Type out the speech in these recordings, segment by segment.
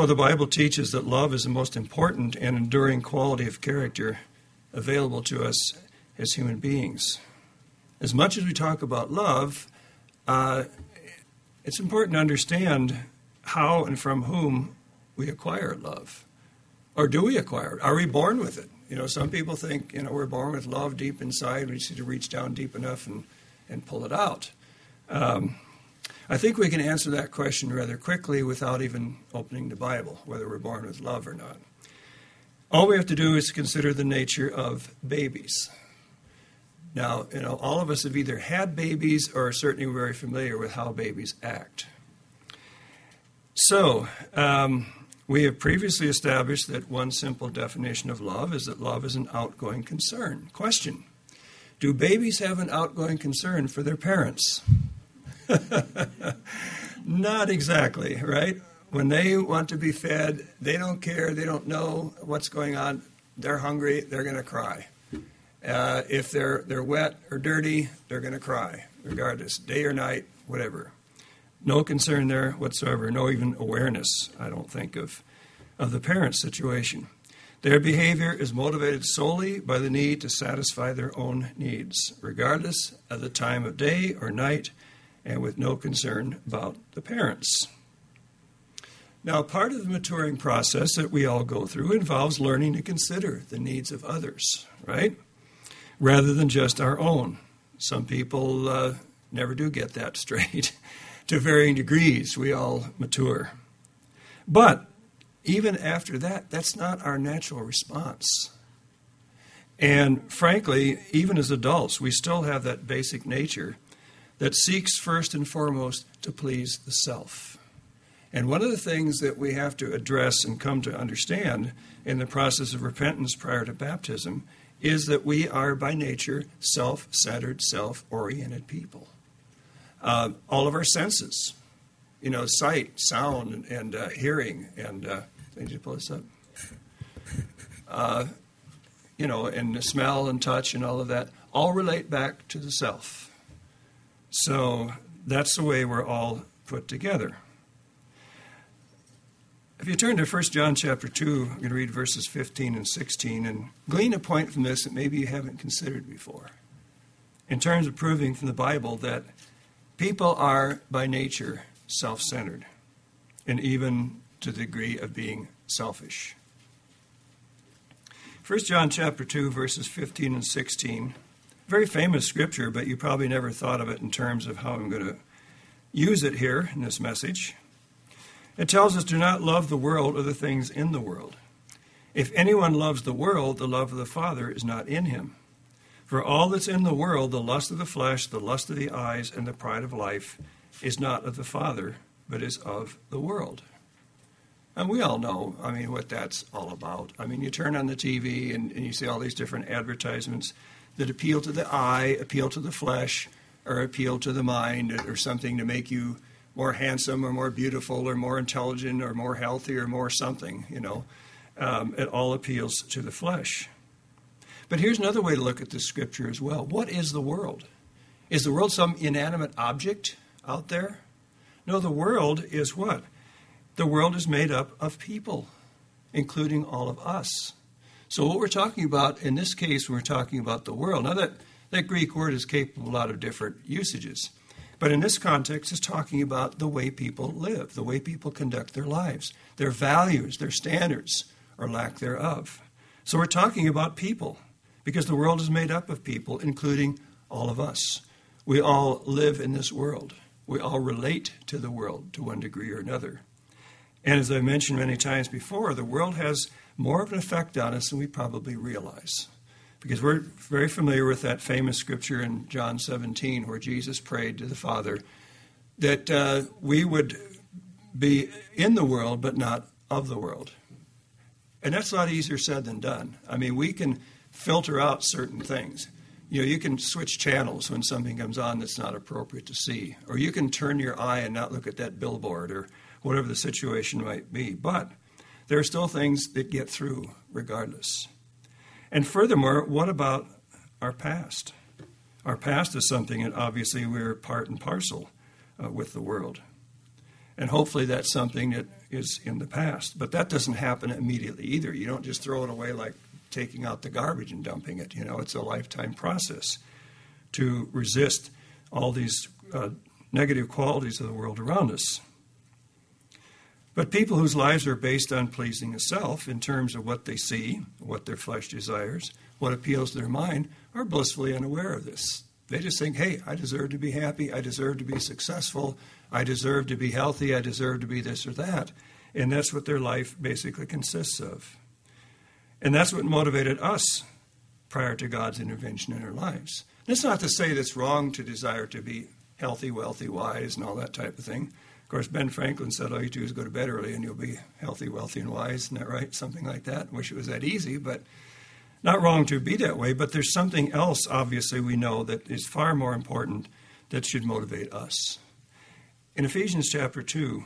know, the Bible teaches that love is the most important and enduring quality of character available to us as human beings. As much as we talk about love, it's important to understand how and from whom we acquire love. Or do we acquire it? Are we born with it? You know, some people think, you know, we're born with love deep inside. We just need to reach down deep enough and pull it out. I think we can answer that question rather quickly without even opening the Bible, whether we're born with love or not. All we have to do is consider the nature of babies. Now, you know, all of us have either had babies or are certainly very familiar with how babies act. So, we have previously established that one simple definition of love is that love is an outgoing concern. Question: do babies have an outgoing concern for their parents? Not exactly, right? When they want to be fed, they don't care, they don't know what's going on. They're hungry, they're going to cry. If they're wet or dirty, they're going to cry, regardless, day or night, whatever. No concern there whatsoever, no even awareness, I don't think, of the parent's situation. Their behavior is motivated solely by the need to satisfy their own needs, regardless of the time of day or night, and with no concern about the parents. Now, part of the maturing process that we all go through involves learning to consider the needs of others, right? Rather than just our own. Some people never do get that straight. To varying degrees, we all mature. But even after that, that's not our natural response. And frankly, even as adults, we still have that basic nature that seeks first and foremost to please the self. And one of the things that we have to address and come to understand in the process of repentance prior to baptism is that we are by nature self-centered, self-oriented people. All of our senses, you know, sight, sound, and hearing, and did you pull this up? You know, and smell and touch and all of that, all relate back to the self. So that's the way we're all put together. If you turn to 1 John chapter 2, I'm going to read verses 15 and 16 and glean a point from this that maybe you haven't considered before. In terms of proving from the Bible that people are by nature self-centered and even to the degree of being selfish. 1 John chapter 2, verses 15 and 16. Very famous scripture, but you probably never thought of it in terms of how I'm going to use it here in this message. It tells us, do not love the world or the things in the world. If anyone loves the world, the love of the Father is not in him. For all that's in the world, the lust of the flesh, the lust of the eyes, and the pride of life, is not of the Father, but is of the world. And we all know, I mean, what that's all about. I mean, you turn on the TV and you see all these different advertisements that appeal to the eye, appeal to the flesh, or appeal to the mind, or something to make you more handsome or more beautiful or more intelligent or more healthy or more something, you know. It all appeals to the flesh. But here's another way to look at this scripture as well. What is the world? Is the world some inanimate object out there? No, the world is what? The world is made up of people, including all of us. So what we're talking about in this case, when we're talking about the world, now that Greek word is capable of a lot of different usages. But in this context, it's talking about the way people live, the way people conduct their lives, their values, their standards, or lack thereof. So we're talking about people, because the world is made up of people, including all of us. We all live in this world. We all relate to the world to one degree or another. And as I mentioned many times before, the world has more of an effect on us than we probably realize. Because we're very familiar with that famous scripture in John 17 where Jesus prayed to the Father that we would be in the world but not of the world. And that's a lot easier said than done. I mean, we can filter out certain things. You know, you can switch channels when something comes on that's not appropriate to see. Or you can turn your eye and not look at that billboard or whatever the situation might be. But there are still things that get through regardless. And furthermore, what about our past? Our past is something that obviously we're part and parcel with the world. And hopefully that's something that is in the past. But that doesn't happen immediately either. You don't just throw it away like taking out the garbage and dumping it. It's a lifetime process to resist all these negative qualities of the world around us. But people whose lives are based on pleasing the self in terms of what they see, what their flesh desires, what appeals to their mind, are blissfully unaware of this. They just think, hey, I deserve to be happy, I deserve to be successful, I deserve to be healthy, I deserve to be this or that. And that's what their life basically consists of. And that's what motivated us prior to God's intervention in our lives. And it's not to say that it's wrong to desire to be healthy, wealthy, wise, and all that type of thing. Of course, Ben Franklin said all you do is go to bed early and you'll be healthy, wealthy, and wise. Isn't that right? Something like that. I wish it was that easy, but not wrong to be that way. But there's something else, obviously, we know that is far more important that should motivate us. In Ephesians chapter 2,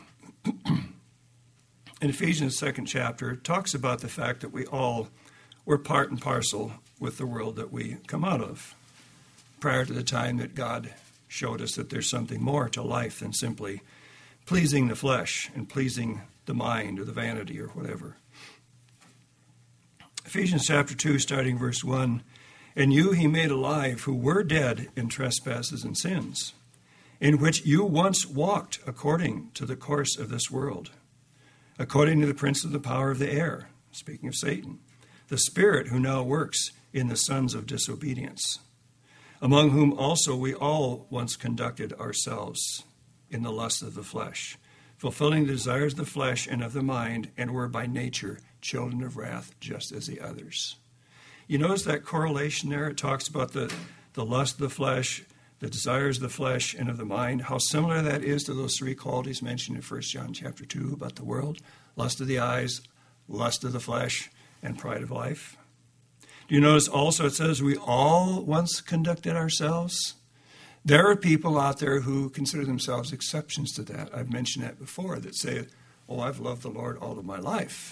in Ephesians 2nd chapter, it talks about the fact that we all were part and parcel with the world that we come out of prior to the time that God showed us that there's something more to life than simply pleasing the flesh and pleasing the mind or the vanity or whatever. Ephesians chapter 2, starting verse 1, "And you he made alive who were dead in trespasses and sins, in which you once walked according to the course of this world, according to the prince of the power of the air," speaking of Satan, "the spirit who now works in the sons of disobedience, among whom also we all once conducted ourselves in the lust of the flesh, fulfilling the desires of the flesh and of the mind, and were by nature children of wrath, just as the others." You notice that correlation there? It talks about the lust of the flesh, the desires of the flesh and of the mind, how similar that is to those three qualities mentioned in 1 John chapter 2 about the world: lust of the eyes, lust of the flesh, and pride of life. Do you notice also it says we all once conducted ourselves? There are people out there who consider themselves exceptions to that. I've mentioned that before, that say, oh, I've loved the Lord all of my life.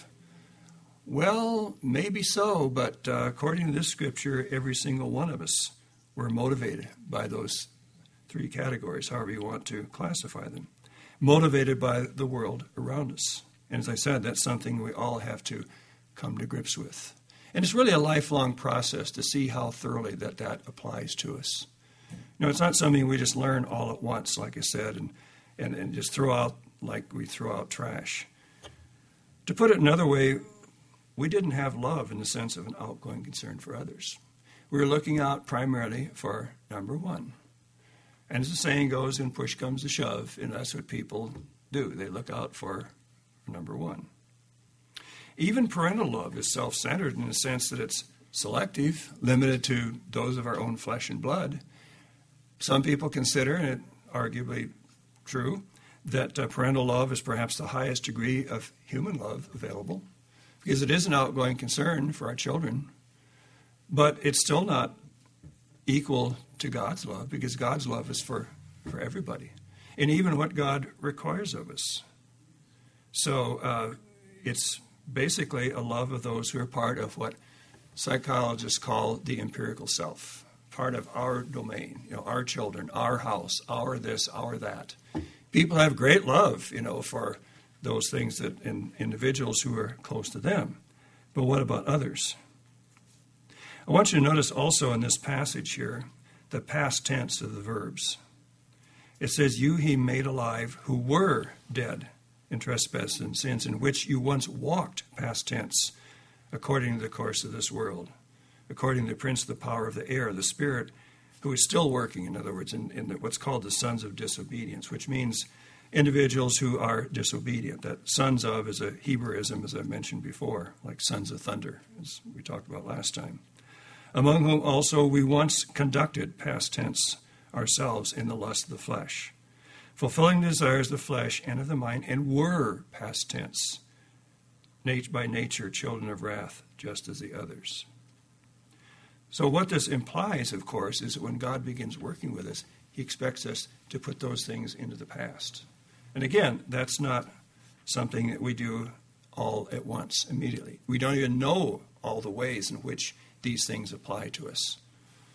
Well, maybe so, but according to this scripture, every single one of us were motivated by those three categories, however you want to classify them. Motivated by the world around us. And as I said, that's something we all have to come to grips with. And it's really a lifelong process to see how thoroughly that applies to us. It's not something we just learn all at once, like I said, and just throw out like we throw out trash. To put it another way, we didn't have love in the sense of an outgoing concern for others. We were looking out primarily for number one. And as the saying goes, when push comes to shove, and that's what people do. They look out for number one. Even parental love is self-centered in the sense that it's selective, limited to those of our own flesh and blood. Some people consider, and it's arguably true, that parental love is perhaps the highest degree of human love available, because it is an outgoing concern for our children, but it's still not equal to God's love, because God's love is for everybody, and even what God requires of us. So it's basically a love of those who are part of what psychologists call the empirical self, part of our domain, our children, our house, our this, our that. People have great love, for those things that in individuals who are close to them. But what about others? I want you to notice also in this passage here the past tense of the verbs. It says, you he made alive who were dead in trespasses and sins, in which you once walked, past tense, according to the course of this world, according to the prince of the power of the air, the spirit who is still working, in other words, in what's called the sons of disobedience, which means individuals who are disobedient. That sons of is a Hebraism, as I mentioned before, like sons of thunder, as we talked about last time. Among whom also we once conducted, past tense, ourselves in the lust of the flesh, fulfilling the desires of the flesh and of the mind, and were, past tense, by nature children of wrath, just as the others. So what this implies, of course, is that when God begins working with us, he expects us to put those things into the past. And again, that's not something that we do all at once, immediately. We don't even know all the ways in which these things apply to us.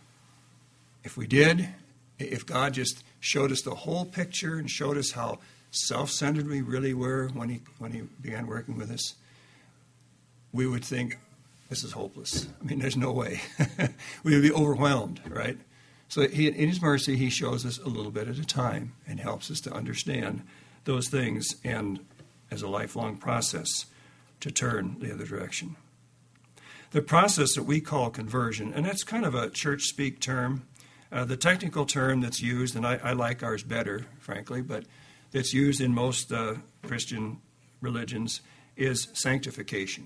If we did, if God just showed us the whole picture and showed us how self-centered we really were when he began working with us, we would think, this is hopeless. I mean, there's no way. We would be overwhelmed, right? So in his mercy, he shows us a little bit at a time and helps us to understand those things, and as a lifelong process to turn the other direction. The process that we call conversion, and that's kind of a church speak term. The technical term that's used, and I like ours better, frankly, but that's used in most Christian religions, is sanctification.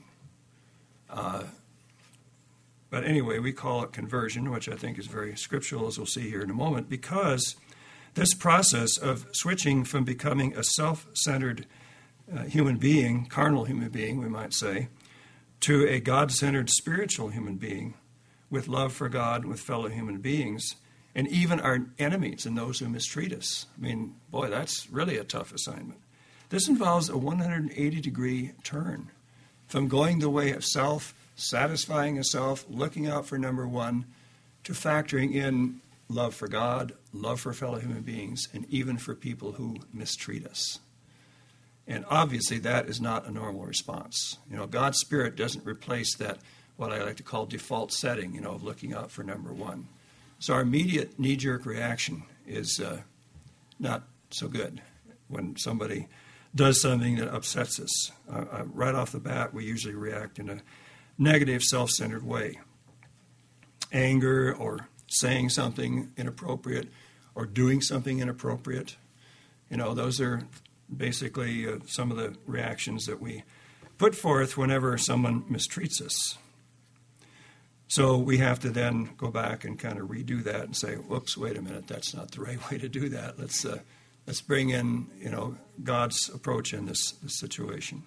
But anyway, we call it conversion, which I think is very scriptural, as we'll see here in a moment, because this process of switching from becoming a self-centered human being, carnal human being, we might say, to a God-centered spiritual human being with love for God, with fellow human beings, and even our enemies and those who mistreat us. I mean, boy, that's really a tough assignment. This involves a 180-degree turn from going the way of self, satisfying a self, looking out for number one, to factoring in love for God, love for fellow human beings, and even for people who mistreat us. And obviously that is not a normal response. God's Spirit doesn't replace that, what I like to call default setting, of looking out for number one. So our immediate knee-jerk reaction is not so good when somebody does something that upsets us. Right off the bat, we usually react in a negative, self-centered way. Anger, or saying something inappropriate, or doing something inappropriate. Those are basically some of the reactions that we put forth whenever someone mistreats us. So we have to then go back and kind of redo that and say, whoops, wait a minute, that's not the right way to do that. Let's bring in, God's approach in this situation.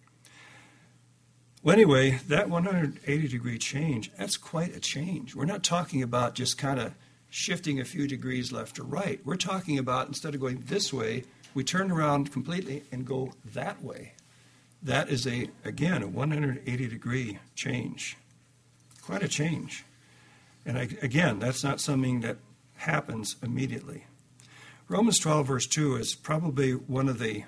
Well, anyway, that 180-degree change, that's quite a change. We're not talking about just kind of shifting a few degrees left or right. We're talking about, instead of going this way, we turn around completely and go that way. That is, again, a 180-degree change. Quite a change. And again, that's not something that happens immediately. Romans 12, verse 2 is probably one of the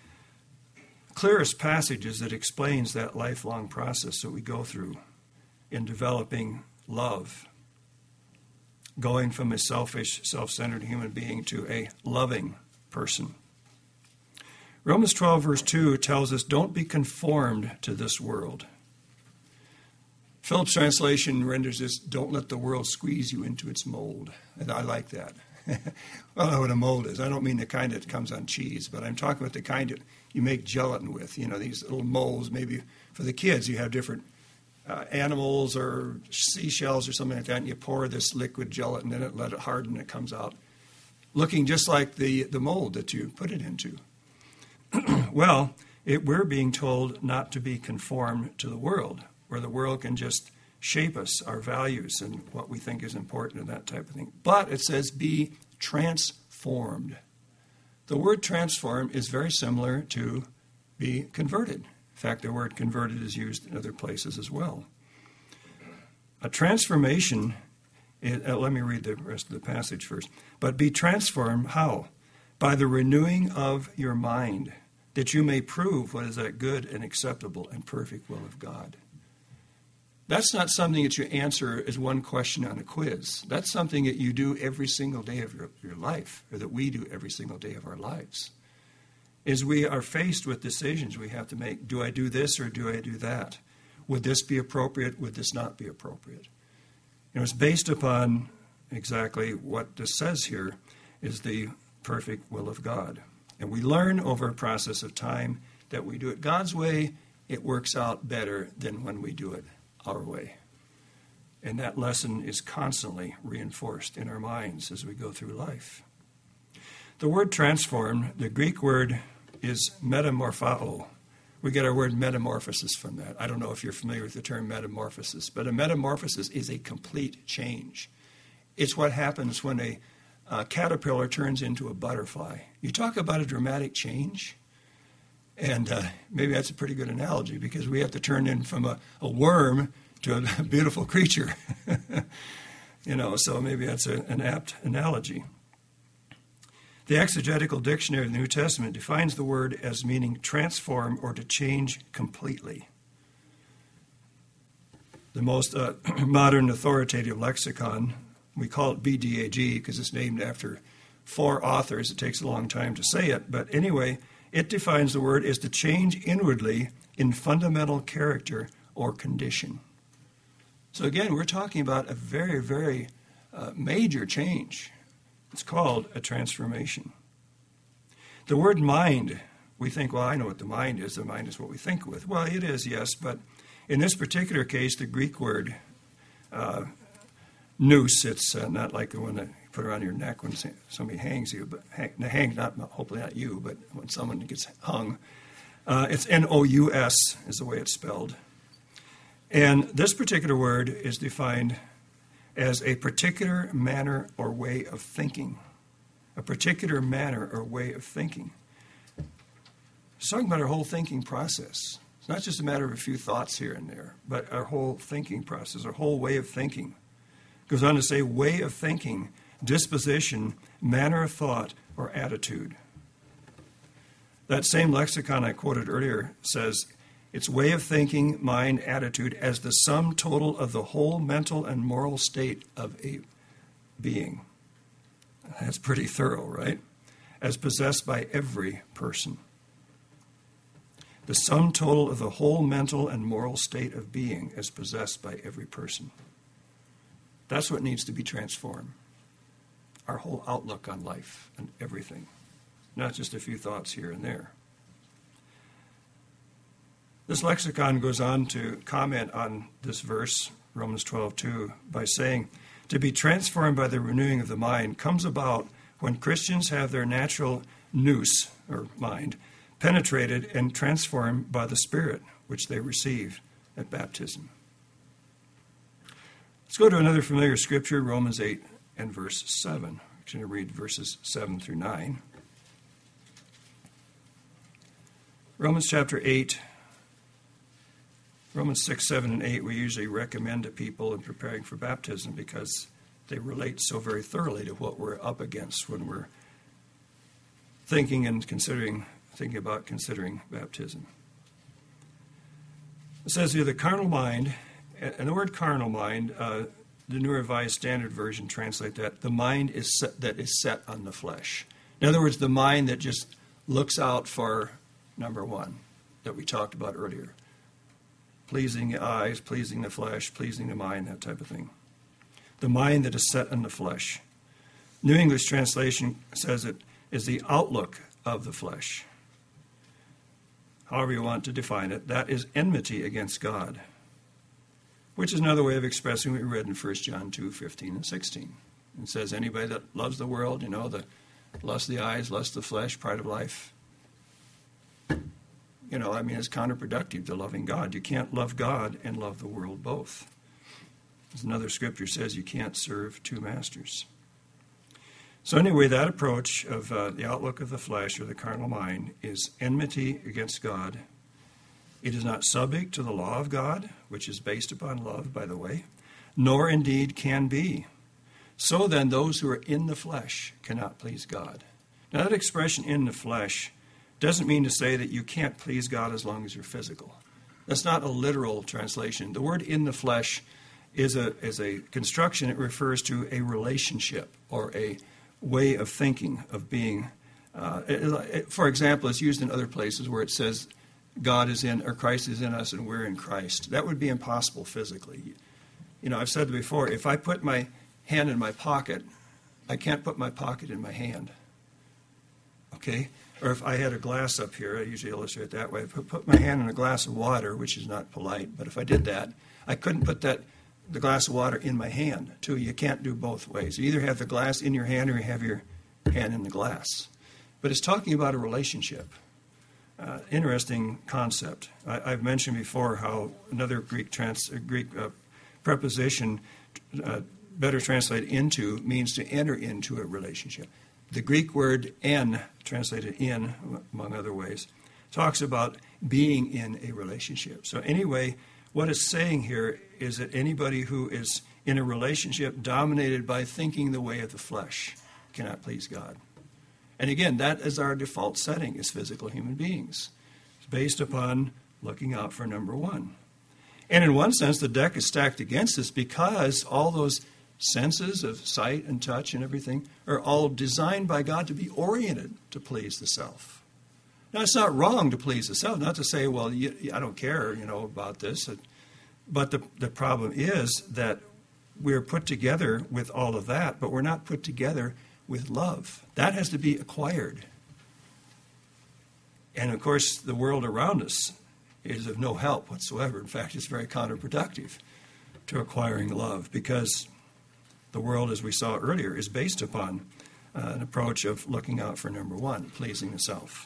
clearest passages that explains that lifelong process that we go through in developing love, going from a selfish, self-centered human being to a loving person. Romans 12, verse 2 tells us, don't be conformed to this world. Phillips' translation renders this, don't let the world squeeze you into its mold. And I like that. Well, I know what a mold is. I don't mean the kind that comes on cheese, but I'm talking about the kind that you make gelatin with. These little molds, maybe for the kids, you have different animals or seashells or something like that, and you pour this liquid gelatin in it, let it harden, and it comes out looking just like the mold that you put it into. Well, we're being told not to be conformed to the world, where the world can just shape us, our values, and what we think is important and that type of thing. But it says be transformed. The word transform is very similar to be converted. In fact, the word converted is used in other places as well. A transformation, let me read the rest of the passage first. But be transformed, how? By the renewing of your mind, that you may prove what is that good and acceptable and perfect will of God. That's not something that you answer as one question on a quiz. That's something that you do every single day of your life, or that we do every single day of our lives. As we are faced with decisions we have to make, do I do this or do I do that? Would this be appropriate? Would this not be appropriate? It's based upon exactly what this says here is the perfect will of God. And we learn over a process of time that we do it God's way, it works out better than when we do it our way. And that lesson is constantly reinforced in our minds as we go through life. The word transform, the Greek word is metamorphao. We get our word metamorphosis from that. I don't know if you're familiar with the term metamorphosis, but a metamorphosis is a complete change. It's what happens when a caterpillar turns into a butterfly. You talk about a dramatic change, and maybe that's a pretty good analogy, because we have to turn in from a worm to a beautiful creature. So maybe that's an apt analogy. The Exegetical Dictionary of the New Testament defines the word as meaning transform or to change completely. The most modern authoritative lexicon, we call it BDAG because it's named after 4 authors. It takes a long time to say it, but anyway, it defines the word as to change inwardly in fundamental character or condition. So again, we're talking about a very, very major change. It's called a transformation. The word mind, we think, well, I know what the mind is. The mind is what we think with. Well, it is, yes, but in this particular case, the Greek word nous, it's not like the one that you put around your neck when somebody hangs you, but hopefully not you, but when someone gets hung. It's N-O-U-S is the way it's spelled. And this particular word is defined as a particular manner or way of thinking. A particular manner or way of thinking. It's talking about our whole thinking process. It's not just a matter of a few thoughts here and there, but our whole thinking process, our whole way of thinking. It goes on to say way of thinking, disposition, manner of thought, or attitude. That same lexicon I quoted earlier says it's way of thinking, mind, attitude as the sum total of the whole mental and moral state of a being. That's pretty thorough, right? As possessed by every person. The sum total of the whole mental and moral state of being as possessed by every person. That's what needs to be transformed. Our whole outlook on life and everything. Not just a few thoughts here and there. This lexicon goes on to comment on this verse, Romans 12:2, by saying, to be transformed by the renewing of the mind comes about when Christians have their natural nous, or mind, penetrated and transformed by the Spirit, which they received at baptism. Let's go to another familiar scripture, Romans 8 and verse 7. I'm going to read verses 7 through 9. Romans chapter 8, Romans 6, 7, and 8 we usually recommend to people in preparing for baptism because they relate so very thoroughly to what we're up against when we're thinking about considering baptism. It says here, the carnal mind, and the word carnal mind, the New Revised Standard Version translate that, the mind is set on the flesh. In other words, the mind that just looks out for number one that we talked about earlier. Pleasing the eyes, pleasing the flesh, pleasing the mind, that type of thing. The mind that is set on the flesh. New English translation says it is the outlook of the flesh. However you want to define it, that is enmity against God, which is another way of expressing what we read in 1 John 2, 15 and 16. It says anybody that loves the world, the lust of the eyes, lust of the flesh, pride of life, it's counterproductive to loving God. You can't love God and love the world both. As another scripture says, you can't serve two masters. So anyway, that approach of the outlook of the flesh or the carnal mind is enmity against God. It is not subject to the law of God, which is based upon love, by the way, nor indeed can be. So then, those who are in the flesh cannot please God. Now, that expression, in the flesh, doesn't mean to say that you can't please God as long as you're physical. That's not a literal translation. The word in the flesh is a construction. It refers to a relationship or a way of thinking, of being. For example, it's used in other places where it says God is in, or Christ is in us and we're in Christ. That would be impossible physically. I've said before, if I put my hand in my pocket, I can't put my pocket in my hand. Okay? Or if I had a glass up here, I usually illustrate it that way. If I put my hand in a glass of water, which is not polite, but if I did that, I couldn't put the glass of water in my hand, too. You can't do both ways. You either have the glass in your hand or you have your hand in the glass. But it's talking about a relationship. Interesting concept. I've mentioned before how another Greek preposition, better translated into, means to enter into a relationship. The Greek word en, translated in, among other ways, talks about being in a relationship. So anyway, what it's saying here is that anybody who is in a relationship dominated by thinking the way of the flesh cannot please God. And again, that is our default setting as physical human beings. It's based upon looking out for number one. And in one sense, the deck is stacked against us because all those senses of sight and touch and everything are all designed by God to be oriented to please the self. Now, it's not wrong to please the self, not to say, well, I don't care, about this. But the problem is that we're put together with all of that, but we're not put together with love. That has to be acquired. And, of course, the world around us is of no help whatsoever. In fact, it's very counterproductive to acquiring love because the world, as we saw earlier, is based upon an approach of looking out for number one, pleasing the self.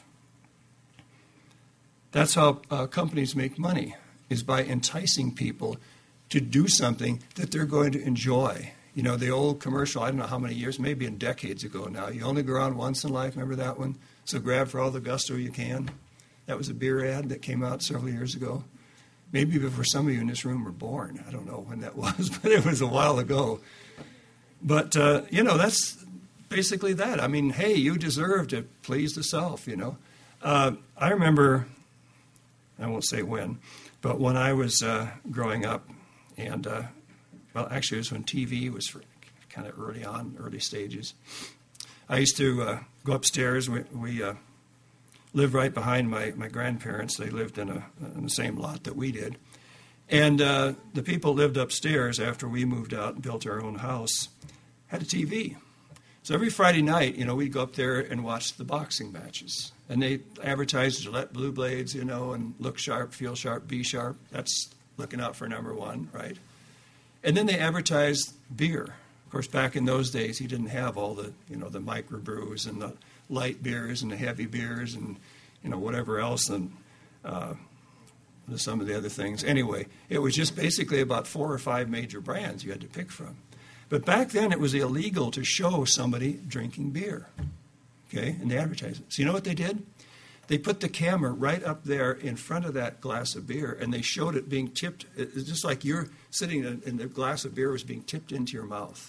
That's how companies make money, is by enticing people to do something that they're going to enjoy. The old commercial, I don't know how many years, maybe in decades ago now, you only go around once in life, remember that one? So grab for all the gusto you can. That was a beer ad that came out several years ago. Maybe before some of you in this room were born. I don't know when that was, but it was a while ago. But, that's basically that. I mean, hey, you deserve to please the self, I remember, I won't say when, but when I was growing up, and, actually it was when TV was kind of early stages. I used to go upstairs. We lived right behind my grandparents. They lived in the same lot that we did. And the people lived upstairs after we moved out and built our own house, had a TV. So every Friday night, we'd go up there and watch the boxing matches. And they advertised Gillette Blue Blades, and look sharp, feel sharp, be sharp. That's looking out for number one, right? And then they advertised beer. Of course, back in those days, he didn't have all the, the microbrews and the light beers and the heavy beers and, whatever else and some of the other things. Anyway, it was just basically about 4 or 5 major brands you had to pick from. But back then, it was illegal to show somebody drinking beer, okay, in the advertisement. So you know what they did? They put the camera right up there in front of that glass of beer, and they showed it being tipped. It's just like you're sitting and the glass of beer was being tipped into your mouth.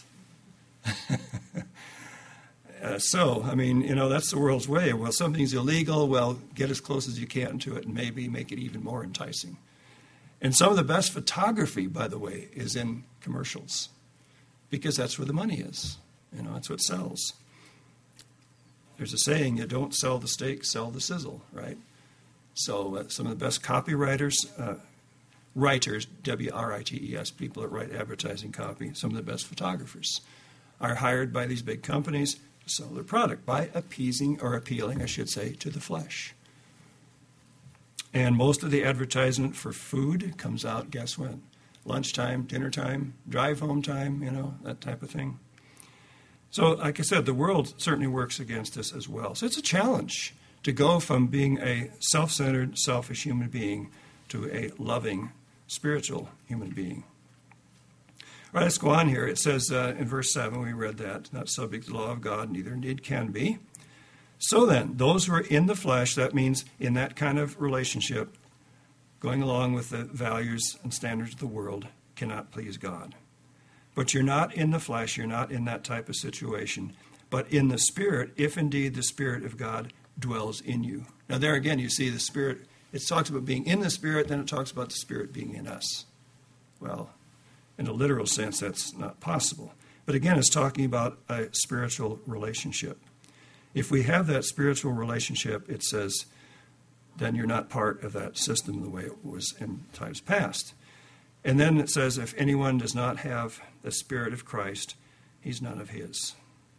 That's the world's way. Well, something's illegal. Well, get as close as you can to it and maybe make it even more enticing. And some of the best photography, by the way, is in commercials because that's where the money is. That's what sells. There's a saying, you don't sell the steak, sell the sizzle, right? So some of the best copywriters, writers, W-R-I-T-E-S, people that write advertising copy, some of the best photographers are hired by these big companies to sell their product by appealing, I should say, to the flesh. And most of the advertisement for food comes out, guess when? Lunchtime, dinner time, drive home time, that type of thing. So, like I said, the world certainly works against us as well. So it's a challenge to go from being a self-centered, selfish human being to a loving, spiritual human being. All right, let's go on here. It says in verse 7, we read that, not subject to the law of God, neither indeed can be. So then, those who are in the flesh, that means in that kind of relationship, going along with the values and standards of the world, cannot please God. But you're not in the flesh, you're not in that type of situation, but in the Spirit, if indeed the Spirit of God dwells in you. Now there again, you see the Spirit, it talks about being in the Spirit, then it talks about the Spirit being in us. Well, in a literal sense, that's not possible. But again, it's talking about a spiritual relationship. If we have that spiritual relationship, it says, then you're not part of that system the way it was in times past. And then it says, if anyone does not have the Spirit of Christ, he's none of his.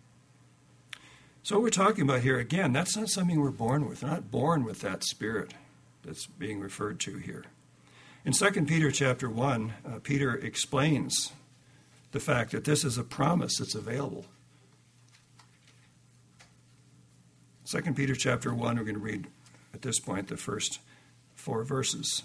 So what we're talking about here, again, that's not something we're born with. We're not born with that Spirit that's being referred to here. In 2 Peter chapter 1, Peter explains the fact that this is a promise that's available. 2 Peter chapter 1, we're going to read at this point the first 4 verses.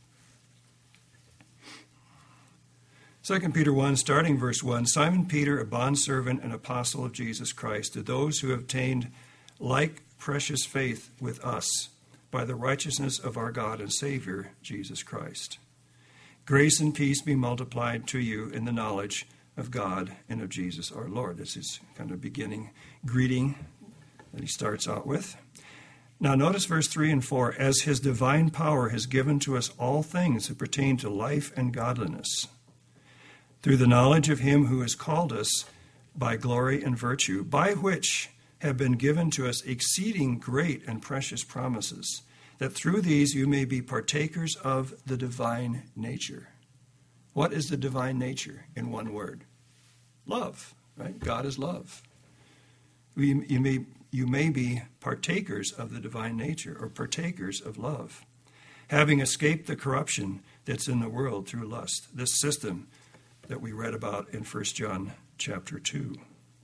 2 Peter 1, starting verse 1, Simon Peter, a bondservant and apostle of Jesus Christ, to those who have obtained like precious faith with us by the righteousness of our God and Savior, Jesus Christ. Grace and peace be multiplied to you in the knowledge of God and of Jesus our Lord. This is kind of beginning greeting that he starts out with. Now notice verse 3 and 4, as his divine power has given to us all things that pertain to life and godliness, through the knowledge of him who has called us by glory and virtue, by which have been given to us exceeding great and precious promises, that through these you may be partakers of the divine nature. What is the divine nature in one word? Love, right? God is love. You may be partakers of the divine nature, or partakers of love, having escaped the corruption that's in the world through lust, this system that we read about in 1 John chapter 2.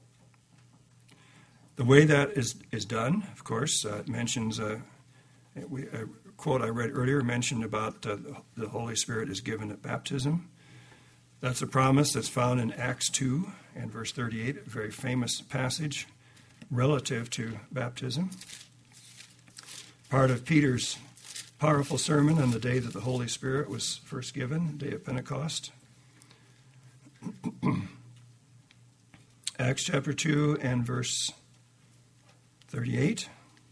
The way that is done, of course, it mentions, a quote I read earlier mentioned about the Holy Spirit is given at baptism. That's a promise that's found in Acts 2 and verse 38, a very famous passage relative to baptism. Part of Peter's powerful sermon on the day that the Holy Spirit was first given, the day of Pentecost. Acts chapter 2 and verse 38.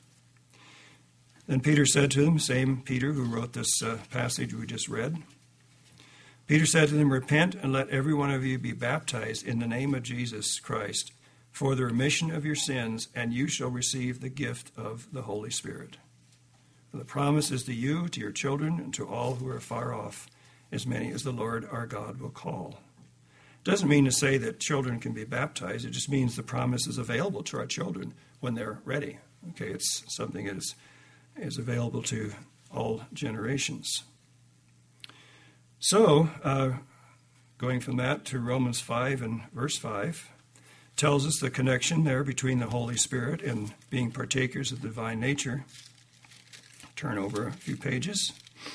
Then Peter said to them, same Peter who wrote this passage we just read, Peter said to them, repent and let every one of you be baptized in the name of Jesus Christ for the remission of your sins, and you shall receive the gift of the Holy Spirit. For the promise is to you, to your children, and to all who are far off, as many as the Lord our God will call. It doesn't mean to say that children can be baptized. It just means the promise is available to our children when they're ready. Okay, it's something that is available to all generations. So, going from that to Romans 5 and verse 5, tells us the connection there between the Holy Spirit and being partakers of the divine nature. Turn over a few pages.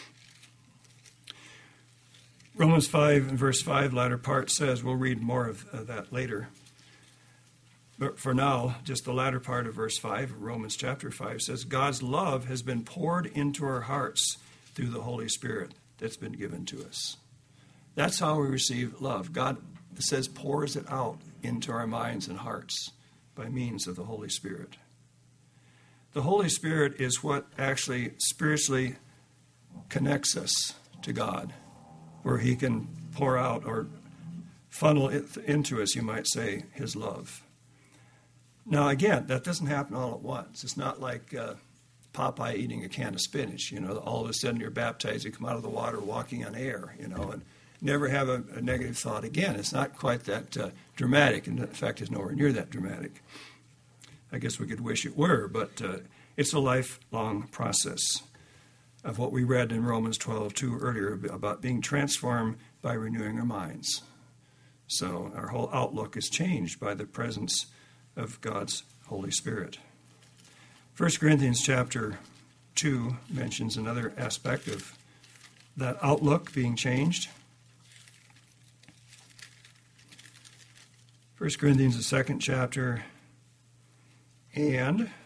Romans 5 and verse 5, latter part says, we'll read more of that later. But for now, just the latter part of verse 5 of Romans chapter 5 says, God's love has been poured into our hearts through the Holy Spirit that's been given to us. That's how we receive love. God, it says, pours it out into our minds and hearts by means of the Holy Spirit. The Holy Spirit is what actually spiritually connects us to God, where he can pour out or funnel it into us, you might say, his love. Now, again, that doesn't happen all at once. It's not like Popeye eating a can of spinach. You know, all of a sudden you're baptized, you come out of the water walking on air, you know, and never have a negative thought again. It's not quite that dramatic. In fact, it's nowhere near that dramatic. I guess we could wish it were, but it's a lifelong process of what we read in Romans 12:2 earlier about being transformed by renewing our minds. So our whole outlook is changed by the presence of God's Holy Spirit. 1 Corinthians chapter 2 mentions another aspect of that outlook being changed. 1 Corinthians, the second chapter, and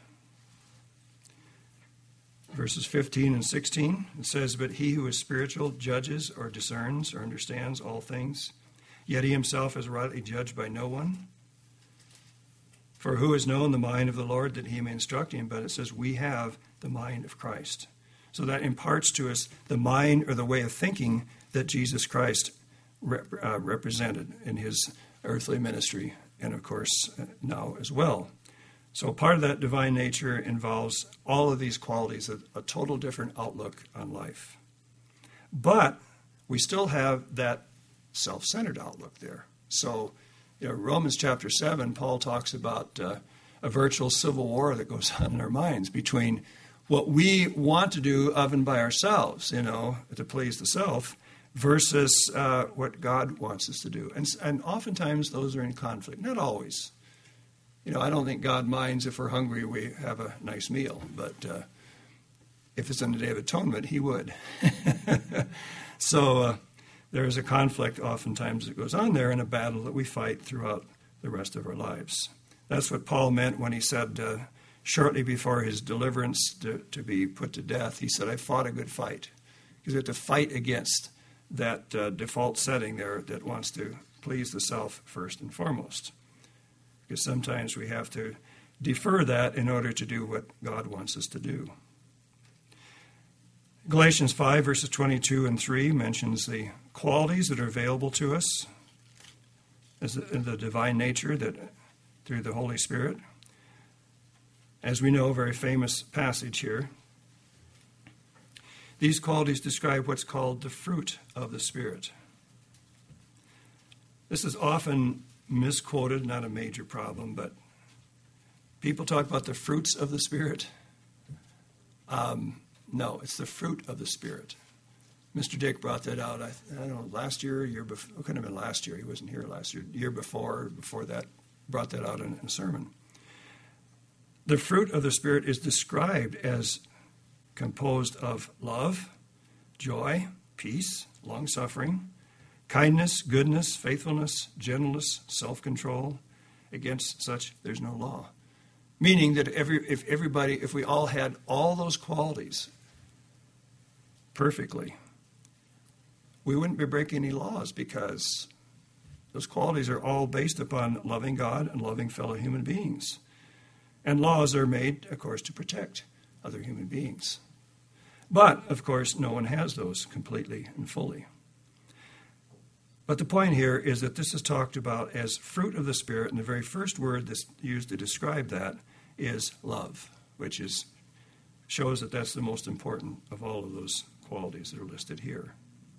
verses 15 and 16, it says, but he who is spiritual judges or discerns or understands all things, yet he himself is rightly judged by no one. For who has known the mind of the Lord that he may instruct him? But it says we have the mind of Christ. So that imparts to us the mind or the way of thinking that Jesus Christ represented in his earthly ministry, and of course now as well. So part of that divine nature involves all of these qualities, a total different outlook on life. But we still have that self-centered outlook there. So, Romans chapter 7, Paul talks about a virtual civil war that goes on in our minds between what we want to do of and by ourselves, to please the self, versus what God wants us to do. And oftentimes those are in conflict. Not always. I don't think God minds if we're hungry, we have a nice meal. But if it's on the Day of Atonement, he would. So there is a conflict oftentimes that goes on there in a battle that we fight throughout the rest of our lives. That's what Paul meant when he said shortly before his deliverance to be put to death, he said, I fought a good fight. Because we have to fight against that default setting there that wants to please the self first and foremost. Because sometimes we have to defer that in order to do what God wants us to do. Galatians 5, verses 22 and 3 mentions the qualities that are available to us as the divine nature that through the Holy Spirit. As we know, a very famous passage here. These qualities describe what's called the fruit of the Spirit. This is often misquoted, not a major problem, but people talk about the fruits of the Spirit. No, it's the fruit of the Spirit. Mr. Dick brought that out, I don't know, last year, year before, it couldn't have been last year, he wasn't here last year, year before that, brought that out in a sermon. The fruit of the Spirit is described as composed of love, joy, peace, long-suffering, kindness, goodness, faithfulness, gentleness, self-control. Against such, there's no law. Meaning that if we all had all those qualities perfectly, we wouldn't be breaking any laws, because those qualities are all based upon loving God and loving fellow human beings. And laws are made, of course, to protect other human beings. But, of course, no one has those completely and fully. But the point here is that this is talked about as fruit of the Spirit, and the very first word that's used to describe that is love, which shows that that's the most important of all of those qualities that are listed here.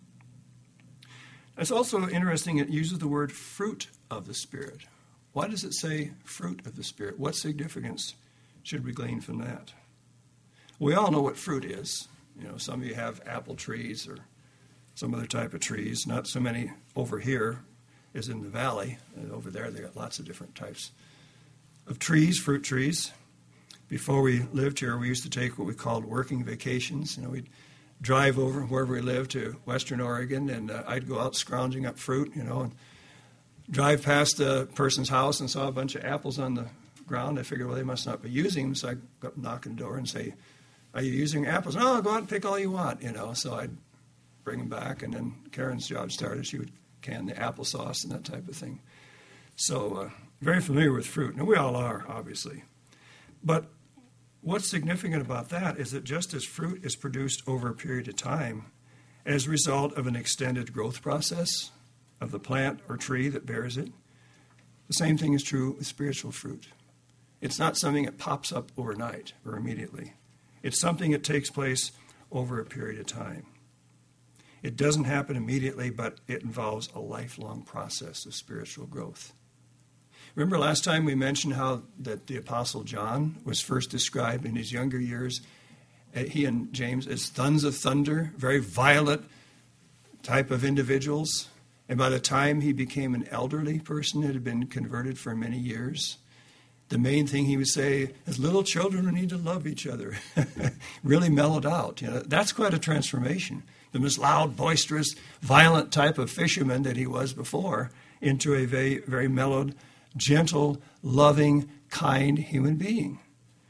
It's also interesting, it uses the word fruit of the Spirit. Why does it say fruit of the Spirit? What significance should we glean from that? We all know what fruit is. You know, some of you have apple trees or some other type of trees. Not so many over here as in the valley. And over there, they got lots of different types of trees, fruit trees. Before we lived here, we used to take what we called working vacations. You know, we'd drive over wherever we lived to Western Oregon, and I'd go out scrounging up fruit, you know, and drive past a person's house and saw a bunch of apples on the ground. I figured, well, they must not be using them, so I'd go up and knock on the door and say, "Are you using apples?" "No, go out and pick all you want," you know. So I'd bring them back, and then Karen's job started. She would can the applesauce and that type of thing. So very familiar with fruit. Now, we all are, obviously. But what's significant about that is that just as fruit is produced over a period of time as a result of an extended growth process of the plant or tree that bears it, the same thing is true with spiritual fruit. It's not something that pops up overnight or immediately. It's something that takes place over a period of time. It doesn't happen immediately, but it involves a lifelong process of spiritual growth. Remember last time we mentioned how that the Apostle John was first described in his younger years, he and James, as sons of thunder, very violent type of individuals. And by the time he became an elderly person that had been converted for many years, the main thing he would say is, little children, we need to love each other. Really mellowed out. You know, that's quite a transformation. From this loud, boisterous, violent type of fisherman that he was before into a very, very mellowed, gentle, loving, kind human being.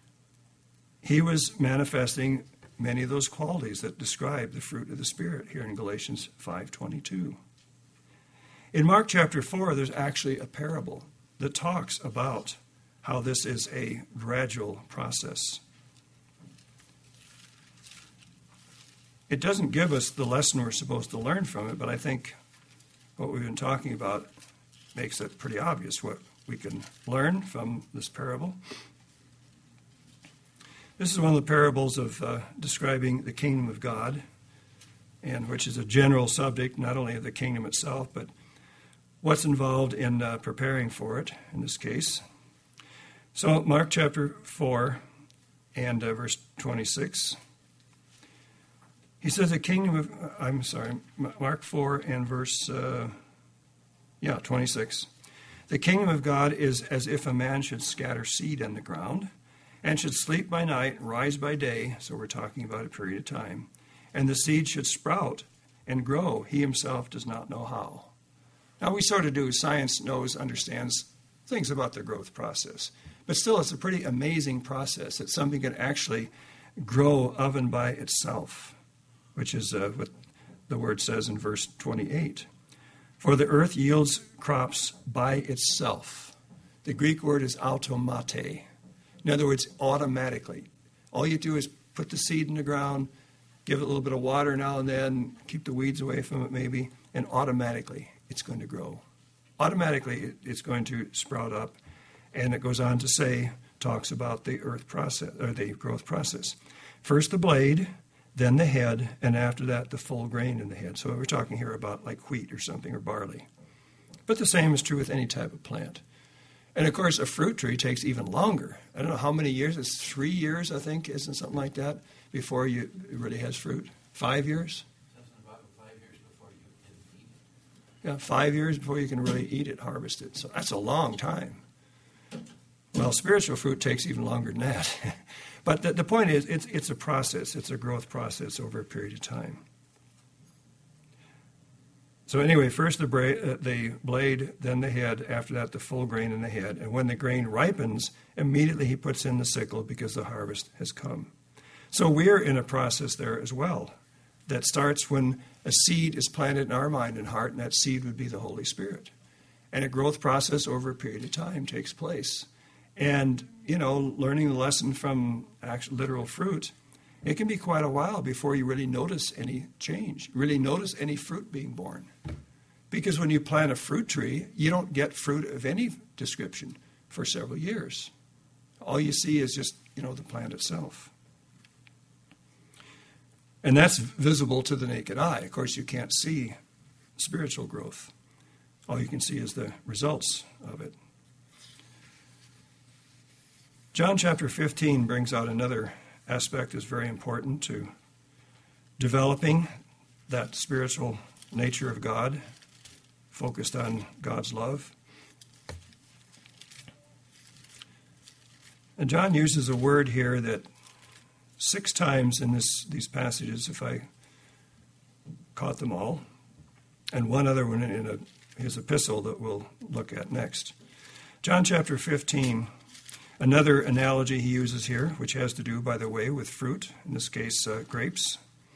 He was manifesting many of those qualities that describe the fruit of the Spirit here in Galatians 5:22. In Mark chapter 4, there's actually a parable that talks about how this is a gradual process. It doesn't give us the lesson we're supposed to learn from it, but I think what we've been talking about makes it pretty obvious what we can learn from this parable. This is one of the parables of describing the kingdom of God, and which is a general subject, not only of the kingdom itself, but what's involved in preparing for it, in this case. So Mark chapter 4 and verse 26. He says Mark 4 and verse 26. The kingdom of God is as if a man should scatter seed on the ground and should sleep by night and rise by day. So we're talking about a period of time. And the seed should sprout and grow. He himself does not know how. Now we sort of do. Science understands things about the growth process. But still, it's a pretty amazing process that something can actually grow of and by itself, which is what the word says in verse 28. For the earth yields crops by itself. The Greek word is automate. In other words, automatically. All you do is put the seed in the ground, give it a little bit of water now and then, keep the weeds away from it maybe, and automatically it's going to grow. Automatically it's going to sprout up. And it goes on to say, talks about the earth process, or the growth process. First the blade, then the head, and after that the full grain in the head. So we're talking here about like wheat or something, or barley. But the same is true with any type of plant. And of course, a fruit tree takes even longer. I don't know how many years. It's 3 years, I think, isn't something like that, before it really has fruit. 5 years? Something about 5 years before you can eat it. Yeah, 5 years before you can really eat it, harvest it. So that's a long time. Well, spiritual fruit takes even longer than that. But the point is, it's a process. It's a growth process over a period of time. So anyway, first the blade, then the head, after that the full grain in the head. And when the grain ripens, immediately he puts in the sickle because the harvest has come. So we're in a process there as well that starts when a seed is planted in our mind and heart, and that seed would be the Holy Spirit. And a growth process over a period of time takes place. And, learning the lesson from actual literal fruit, it can be quite a while before you really notice any change, really notice any fruit being born. Because when you plant a fruit tree, you don't get fruit of any description for several years. All you see is just, the plant itself. And that's visible to the naked eye. Of course, you can't see spiritual growth. All you can see is the results of it. John chapter 15 brings out another aspect that's very important to developing that spiritual nature of God, focused on God's love. And John uses a word here that 6 times in these passages, if I caught them all, and one other one in his epistle that we'll look at next. John chapter 15, another analogy he uses here, which has to do, by the way, with fruit, in this case, grapes.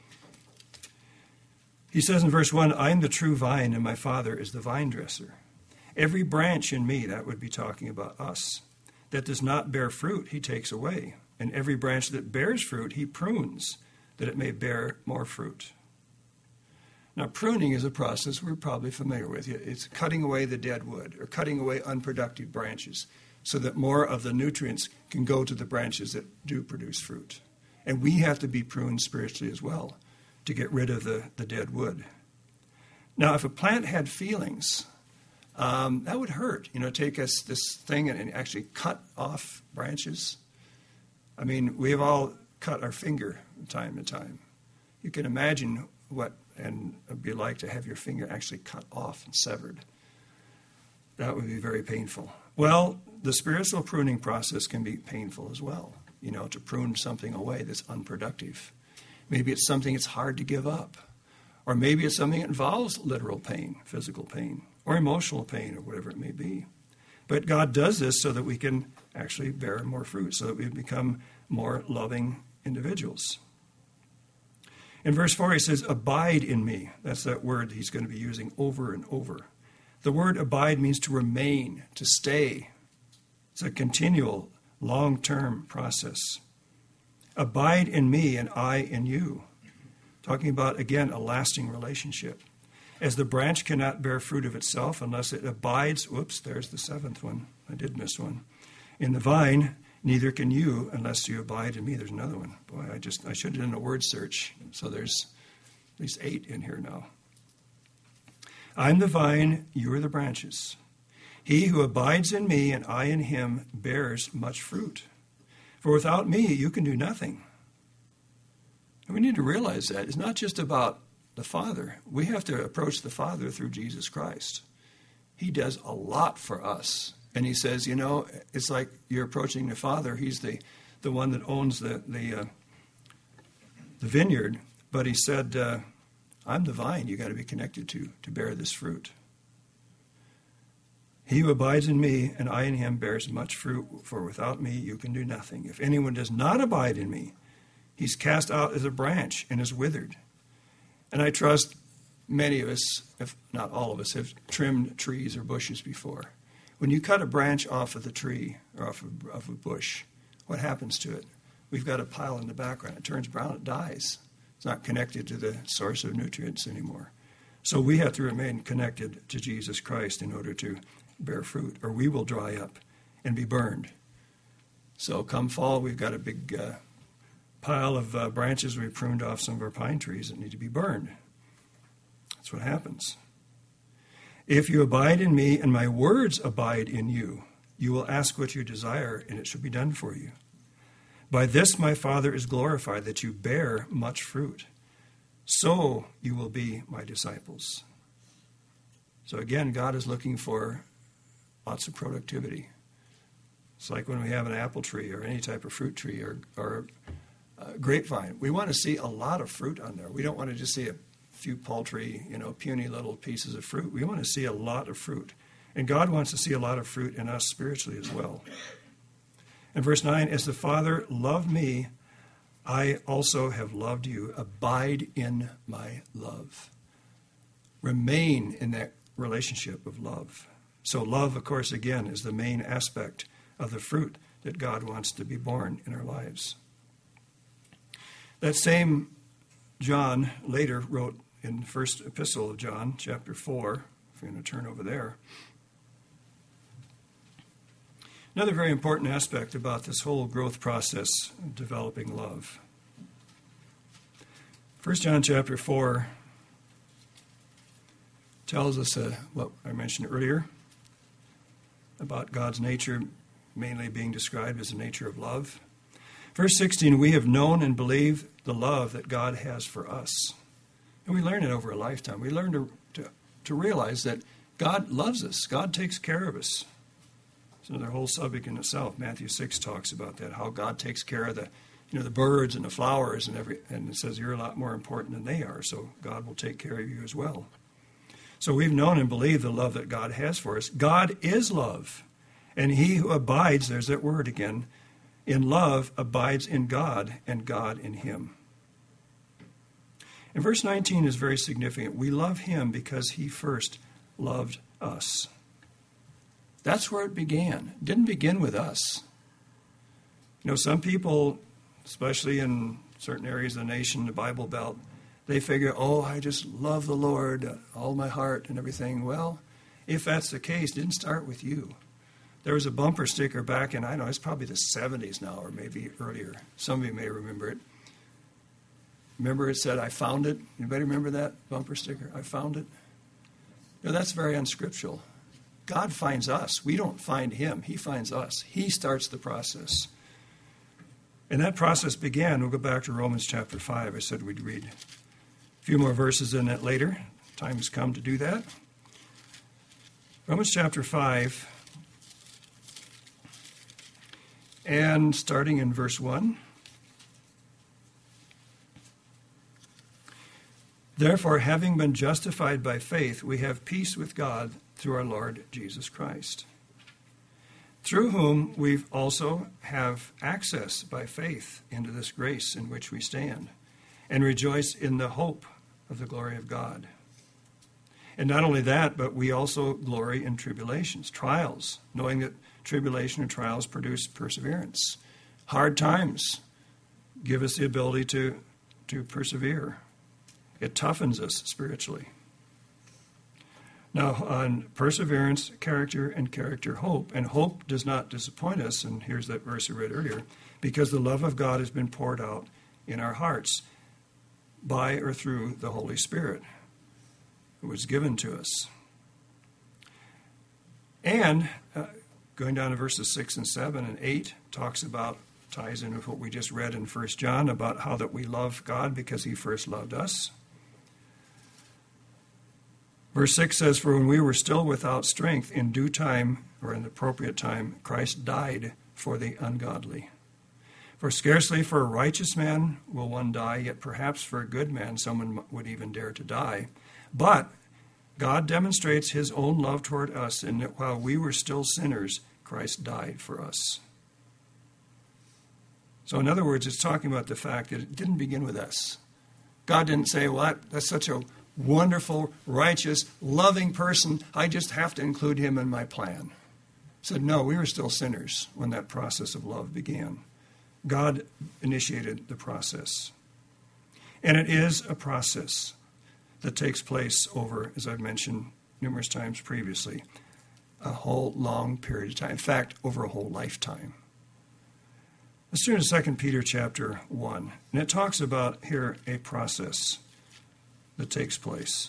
He says in verse 1, I am the true vine, and my Father is the vine dresser. Every branch in me, that would be talking about us, that does not bear fruit, he takes away. And every branch that bears fruit, he prunes, that it may bear more fruit. Now, pruning is a process we're probably familiar with. It's cutting away the dead wood, or cutting away unproductive branches, so that more of the nutrients can go to the branches that do produce fruit. And we have to be pruned spiritually as well to get rid of the dead wood. Now, if a plant had feelings, that would hurt. Take us this thing and actually cut off branches. I mean, we have all cut our finger from time to time. You can imagine what and it'd be like to have your finger actually cut off and severed. That would be very painful. Well, the spiritual pruning process can be painful as well, to prune something away that's unproductive. Maybe it's something that's hard to give up. Or maybe it's something that involves literal pain, physical pain, or emotional pain, or whatever it may be. But God does this so that we can actually bear more fruit, so that we become more loving individuals. In verse 4, he says, abide in me. That's that word he's going to be using over and over. The word abide means to remain, to stay. It's a continual, long-term process. Abide in me and I in you. Talking about, again, a lasting relationship. As the branch cannot bear fruit of itself unless it abides, there's the 7th one. I did miss one. In the vine, neither can you unless you abide in me. There's another one. Boy, I should have done a word search. So there's at least 8 in here now. I'm the vine, you are the branches. He who abides in me and I in him bears much fruit. For without me, you can do nothing. And we need to realize that it's not just about the Father. We have to approach the Father through Jesus Christ. He does a lot for us. And he says, it's like you're approaching the Father. He's the one that owns the vineyard. But he said, I'm the vine you got to be connected to bear this fruit. He who abides in me and I in him bears much fruit, for without me you can do nothing. If anyone does not abide in me, he's cast out as a branch and is withered. And I trust many of us, if not all of us, have trimmed trees or bushes before. When you cut a branch off of the tree or off of a bush, what happens to it? We've got a pile in the background. It turns brown, it dies. It's not connected to the source of nutrients anymore. So we have to remain connected to Jesus Christ in order to bear fruit, or we will dry up and be burned. So come fall, we've got a big pile of branches. We pruned off some of our pine trees that need to be burned. That's what happens. If you abide in me and my words abide in you, you will ask what you desire, and it shall be done for you. By this my Father is glorified, that you bear much fruit. So you will be my disciples. So again, God is looking for lots of productivity. It's like when we have an apple tree or any type of fruit tree or grapevine. We want to see a lot of fruit on there. We don't want to just see a few paltry, puny little pieces of fruit. We want to see a lot of fruit. And God wants to see a lot of fruit in us spiritually as well. And verse 9, as the Father loved me, I also have loved you. Abide in my love. Remain in that relationship of love. So love, of course, again, is the main aspect of the fruit that God wants to be born in our lives. That same John later wrote in the first epistle of John, chapter 4, if you're going to turn over there. Another very important aspect about this whole growth process of developing love. 1 John chapter 4 tells us what I mentioned earlier about God's nature mainly being described as the nature of love. Verse 16, we have known and believed the love that God has for us. And we learn it over a lifetime. We learn to realize that God loves us. God takes care of us. It's another whole subject in itself. Matthew 6 talks about that, how God takes care of the birds and the flowers and it says you're a lot more important than they are, so God will take care of you as well. So we've known and believed the love that God has for us. God is love. And he who abides, there's that word again, in love abides in God and God in him. And verse 19 is very significant. We love him because he first loved us. That's where it began. It didn't begin with us. Some people, especially in certain areas of the nation, the Bible Belt, they figure, I just love the Lord, all my heart and everything. Well, if that's the case, it didn't start with you. There was a bumper sticker back in, it's probably the 70s now or maybe earlier. Some of you may remember it. Remember it said, I found it? Anybody remember that bumper sticker? I found it? That's very unscriptural. God finds us. We don't find him. He finds us. He starts the process. And that process began. We'll go back to Romans chapter 5. I said we'd read a few more verses in that later. Time has come to do that. Romans chapter 5. And starting in verse 1. Therefore, having been justified by faith, we have peace with God through our Lord Jesus Christ, through whom we also have access by faith into this grace in which we stand, and rejoice in the hope of the glory of God. And not only that, but we also glory in tribulations, trials, knowing that tribulation and trials produce perseverance. Hard times give us the ability to persevere. It toughens us spiritually. Now, on perseverance, character, and character, hope. And hope does not disappoint us, and here's that verse I read earlier, because the love of God has been poured out in our hearts by or through the Holy Spirit, who was given to us. And going down to verses 6 and 7 and 8, ties in with what we just read in 1 John about how that we love God because he first loved us. Verse 6 says, for when we were still without strength, in due time, or in the appropriate time, Christ died for the ungodly. For scarcely for a righteous man will one die, yet perhaps for a good man someone would even dare to die. But God demonstrates his own love toward us in that while we were still sinners, Christ died for us. So in other words, it's talking about the fact that it didn't begin with us. God didn't say, well, that's such a wonderful, righteous, loving person. I just have to include him in my plan. He said, no, we were still sinners when that process of love began. God initiated the process. And it is a process that takes place over, as I've mentioned numerous times previously, a whole long period of time. In fact, over a whole lifetime. Let's turn to 2 Peter chapter 1. And it talks about here a process that takes place.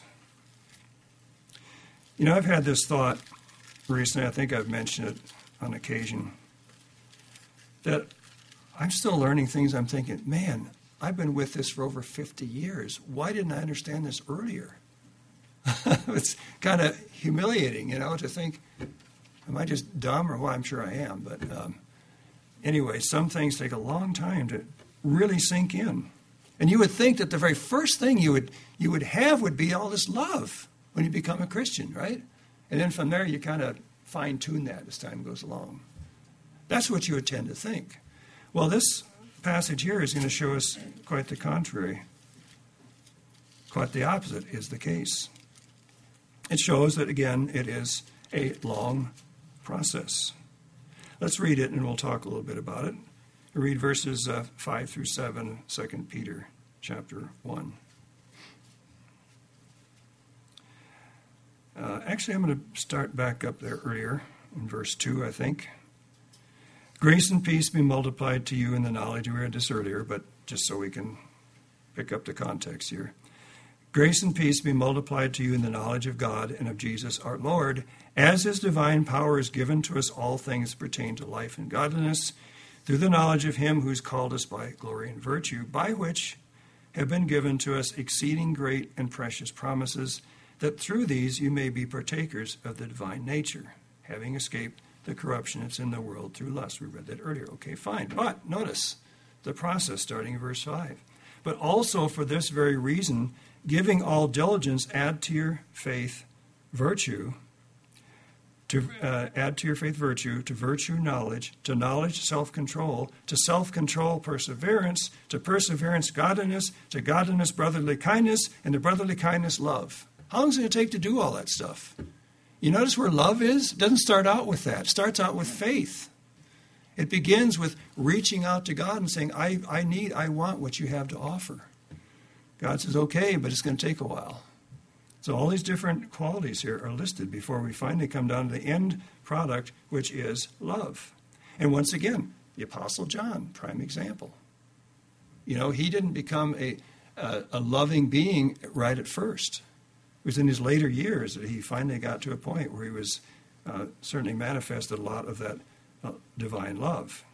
You know, I've had this thought recently, I think I've mentioned it on occasion, that I'm still learning things. I'm thinking, man, I've been with this for over 50 years. Why didn't I understand this earlier? It's kind of humiliating, you know, to think, am I just dumb or what? I'm sure I am. But anyway, some things take a long time to really sink in. And you would think that the very first thing you would have would be all this love when you become a Christian, right? And then from there, you kind of fine-tune that as time goes along. That's what you would tend to think. Well, this passage here is going to show us quite the contrary. Quite the opposite is the case. It shows that, again, it is a long process. Let's read it, and we'll talk a little bit about it. We'll read verses 5 through 7, 2 Peter chapter 1. Actually, I'm going to start back up there earlier in verse 2, I think. Grace and peace be multiplied to you in the knowledge. We read this earlier, but just so we can pick up the context here. Grace and peace be multiplied to you in the knowledge of God and of Jesus our Lord, as his divine power is given to us all things that pertain to life and godliness, through the knowledge of him who has called us by glory and virtue, by which have been given to us exceeding great and precious promises, that through these you may be partakers of the divine nature, having escaped the corruption that's in the world through lust. We read that earlier. Okay, fine. But notice the process starting in verse 5. But also for this very reason, giving all diligence, add to your faith virtue, to virtue knowledge, to knowledge self-control, to self-control perseverance, to perseverance godliness, to godliness brotherly kindness, and to brotherly kindness love. How long is it going to take to do all that stuff? You notice where love is? It doesn't start out with that. It starts out with faith. It begins with reaching out to God and saying, I want what you have to offer. God says, okay, but it's going to take a while. So all these different qualities here are listed before we finally come down to the end product, which is love. And once again, the Apostle John, prime example. You know, he didn't become a loving being right at first. It was in his later years that he finally got to a point where he was certainly manifested a lot of that divine love.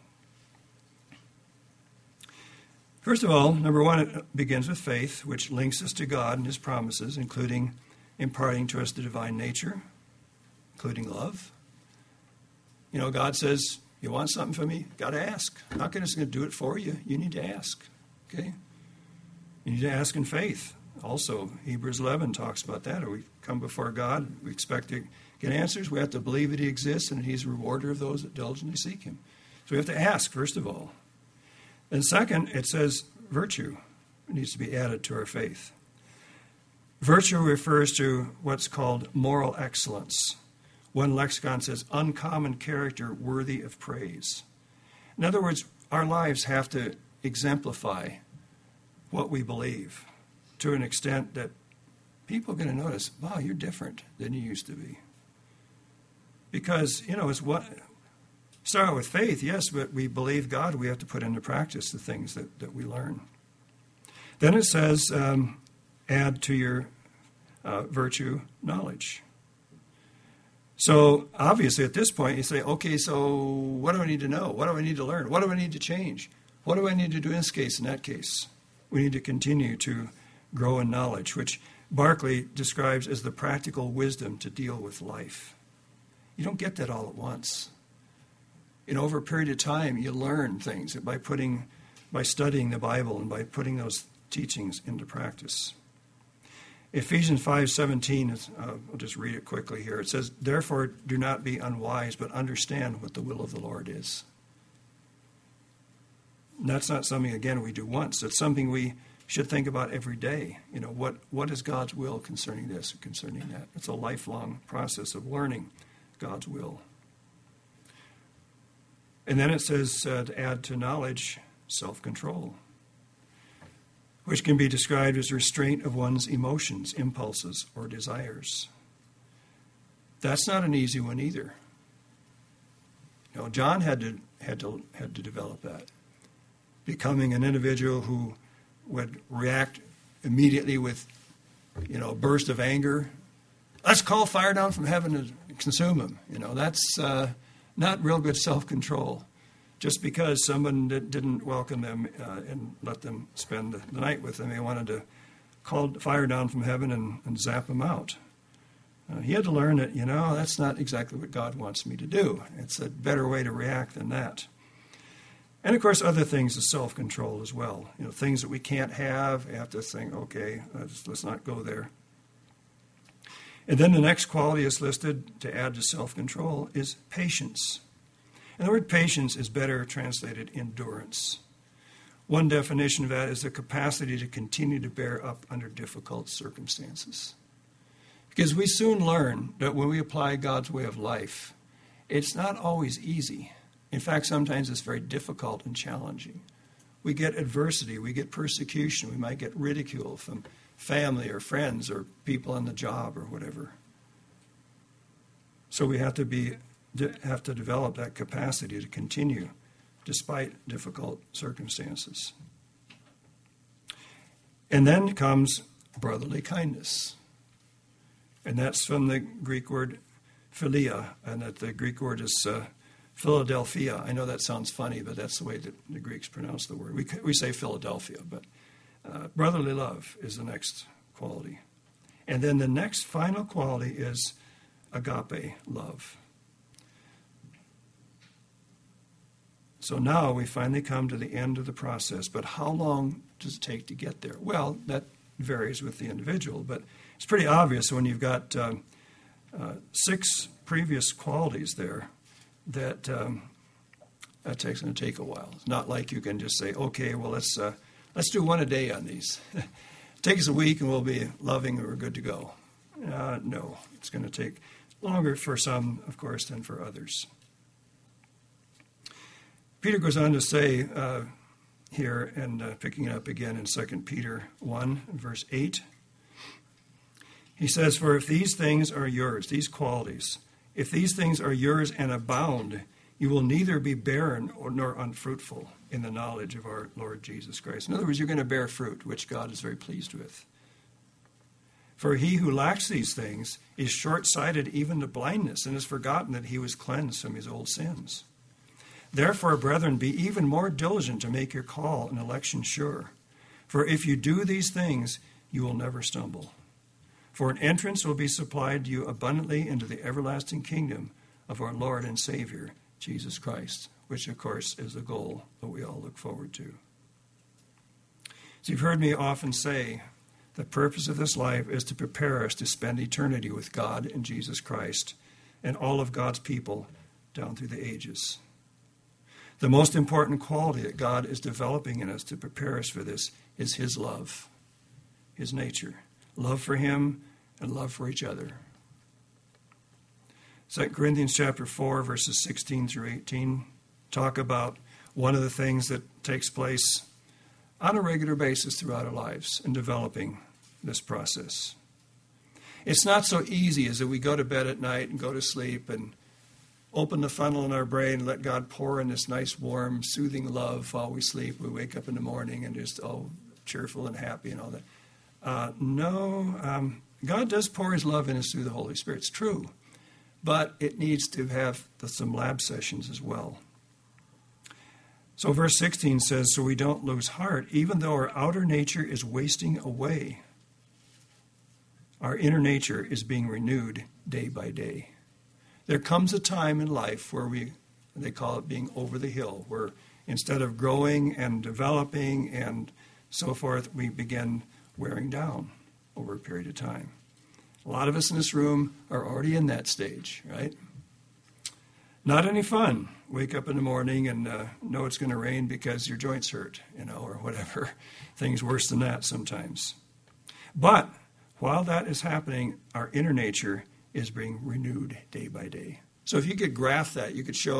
First of all, number one, it begins with faith, which links us to God and his promises, including imparting to us the divine nature, including love. You know, God says, you want something from me? Got to ask. Not going to do it for you. You need to ask. Okay? You need to ask in faith. Also, Hebrews 11 talks about that. We come before God, we expect to get answers. We have to believe that he exists and that he's a rewarder of those that diligently seek him. So we have to ask, first of all. And second, it says virtue needs to be added to our faith. Virtue refers to what's called moral excellence. One lexicon says uncommon character worthy of praise. In other words, our lives have to exemplify what we believe to an extent that people are going to notice, wow, you're different than you used to be. Because, you know, it's what start with faith, yes, but we believe God, we have to put into practice the things that we learn. Then it says, add to your virtue knowledge. So obviously at this point you say, okay, so what do I need to know? What do I need to learn? What do I need to change? What do I need to do in this case, in that case? We need to continue to grow in knowledge, which Barclay describes as the practical wisdom to deal with life. You don't get that all at once. You know, over a period of time, you learn things by studying the Bible and by putting those teachings into practice. Ephesians 5:17, I'll just read it quickly here. It says, therefore, do not be unwise, but understand what the will of the Lord is. And that's not something, again, we do once. It's something we should think about every day. You know, what is God's will concerning this or concerning that? It's a lifelong process of learning God's will. And then it says to add to knowledge self-control, which can be described as restraint of one's emotions, impulses, or desires. That's not an easy one either. You know, John had to develop that, becoming an individual who would react immediately with, a burst of anger. Let's call fire down from heaven to consume him. That's not real good self-control. Just because someone didn't welcome them and let them spend the night with them, they wanted to call fire down from heaven and zap them out. He had to learn that, that's not exactly what God wants me to do. It's a better way to react than that. And, of course, other things is self-control as well. Things that we can't have, you have to think, okay, let's not go there. And then the next quality is listed to add to self-control is patience. And the word patience is better translated endurance. One definition of that is the capacity to continue to bear up under difficult circumstances. Because we soon learn that when we apply God's way of life, it's not always easy. In fact, sometimes it's very difficult and challenging. We get adversity, we get persecution, we might get ridicule from family or friends or people on the job or whatever. So we have to develop that capacity to continue despite difficult circumstances. And then comes brotherly kindness. And that's from the Greek word philia, and that the Greek word is Philadelphia. I know that sounds funny, but that's the way that the Greeks pronounce the word. We say Philadelphia, but brotherly love is the next quality. And then the next final quality is agape love. So now we finally come to the end of the process, but how long does it take to get there? Well, that varies with the individual, but it's pretty obvious when you've got 6 previous qualities there that that's going to take a while. It's not like you can just say, okay, well, let's do one a day on these. Take us a week and we'll be loving and we're good to go. No, it's going to take longer for some, of course, than for others. Peter goes on to say here, and picking it up again in 2 Peter 1, verse 8, he says, "For if these things are yours," these qualities, "if these things are yours and abound, you will neither be barren nor unfruitful in the knowledge of our Lord Jesus Christ." In other words, you're going to bear fruit, which God is very pleased with. "For he who lacks these things is short-sighted even to blindness, and has forgotten that he was cleansed from his old sins. Therefore, brethren, be even more diligent to make your call and election sure. For if you do these things, you will never stumble. For an entrance will be supplied to you abundantly into the everlasting kingdom of our Lord and Savior, Jesus Christ," which, of course, is the goal that we all look forward to. So you've heard me often say the purpose of this life is to prepare us to spend eternity with God and Jesus Christ and all of God's people down through the ages. The most important quality that God is developing in us to prepare us for this is his love, his nature. Love for him and love for each other. 2 Corinthians chapter 4, verses 16 through 18 talk about one of the things that takes place on a regular basis throughout our lives in developing this process. It's not so easy as that we go to bed at night and go to sleep and open the funnel in our brain and let God pour in this nice, warm, soothing love while we sleep. We wake up in the morning and just, cheerful and happy and all that. No, God does pour his love in us through the Holy Spirit. It's true. But it needs to have some lab sessions as well. So verse 16 says, "So we don't lose heart, even though our outer nature is wasting away. Our inner nature is being renewed day by day." There comes a time in life where they call it being over the hill, where instead of growing and developing and so forth, we begin wearing down over a period of time. A lot of us in this room are already in that stage, right? Not any fun. Wake up in the morning and know it's going to rain because your joints hurt, or whatever. Things worse than that sometimes. But while that is happening, our inner nature is being renewed day by day. So if you could graph that, you could show,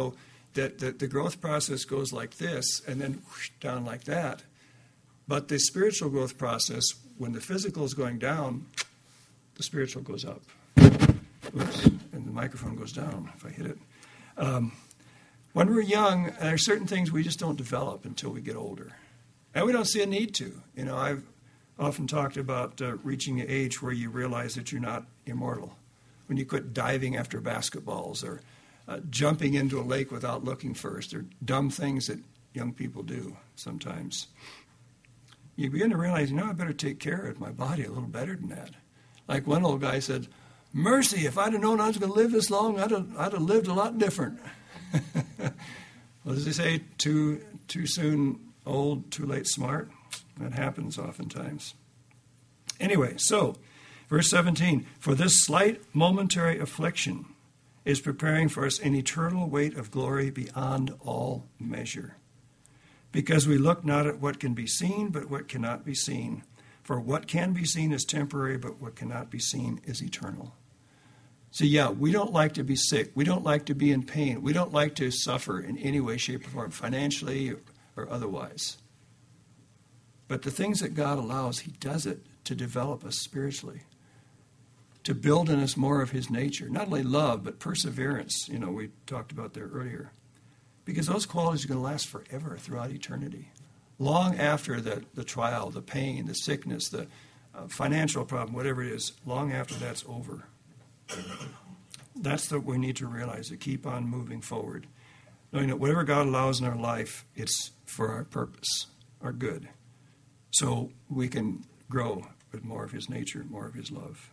that the growth process goes like this and then whoosh, down like that. But the spiritual growth process, when the physical is going down, the spiritual goes up. Oops, and the microphone goes down if I hit it. When we're young, there are certain things we just don't develop until we get older. And we don't see a need to. You know, I've often talked about reaching an age where you realize that you're not immortal. When you quit diving after basketballs or jumping into a lake without looking first, or dumb things that young people do sometimes. You begin to realize, I better take care of my body a little better than that. Like one old guy said, mercy, if I'd have known I was going to live this long, I'd have lived a lot different. Well, as they say, too soon old, too late smart. That happens oftentimes. Anyway, so, verse 17, for this slight momentary affliction is preparing for us an eternal weight of glory beyond all measure. Because we look not at what can be seen, but what cannot be seen. For what can be seen is temporary, but what cannot be seen is eternal. So we don't like to be sick. We don't like to be in pain. We don't like to suffer in any way, shape, or form, financially or otherwise. But the things that God allows, he does it to develop us spiritually, to build in us more of his nature. Not only love, but perseverance, we talked about there earlier. Because those qualities are going to last forever, throughout eternity. Long after the trial, the pain, the sickness, the financial problem, whatever it is, long after that's over. That's what we need to realize, to keep on moving forward. Knowing that whatever God allows in our life, it's for our purpose, our good. So we can grow with more of his nature, more of his love.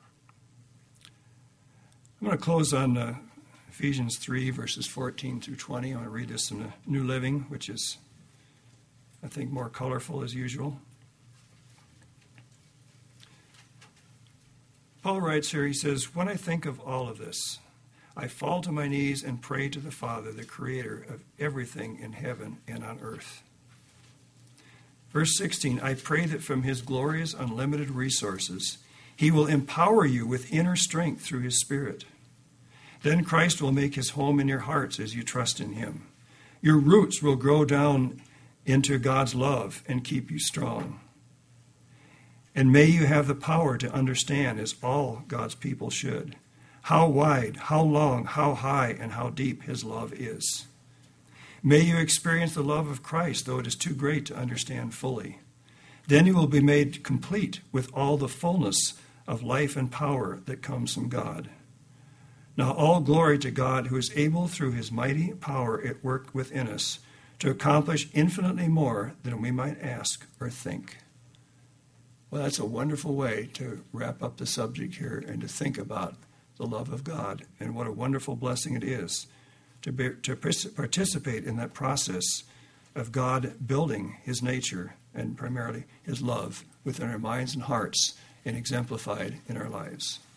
I'm going to close on Ephesians 3, verses 14 through 20. I'm going to read this in the New Living, which is, I think, more colorful as usual. Paul writes here, he says, when I think of all of this, I fall to my knees and pray to the Father, the creator of everything in heaven and on earth. Verse 16, I pray that from his glorious unlimited resources, he will empower you with inner strength through his Spirit. Then Christ will make his home in your hearts as you trust in him. Your roots will grow down into God's love and keep you strong. And may you have the power to understand, as all God's people should, how wide, how long, how high, and how deep his love is. May you experience the love of Christ, though it is too great to understand fully. Then you will be made complete with all the fullness of life and power that comes from God. Now all glory to God, who is able through his mighty power at work within us to accomplish infinitely more than we might ask or think. Well, that's a wonderful way to wrap up the subject here and to think about the love of God and what a wonderful blessing it is to participate in that process of God building his nature and primarily his love within our minds and hearts and exemplified in our lives.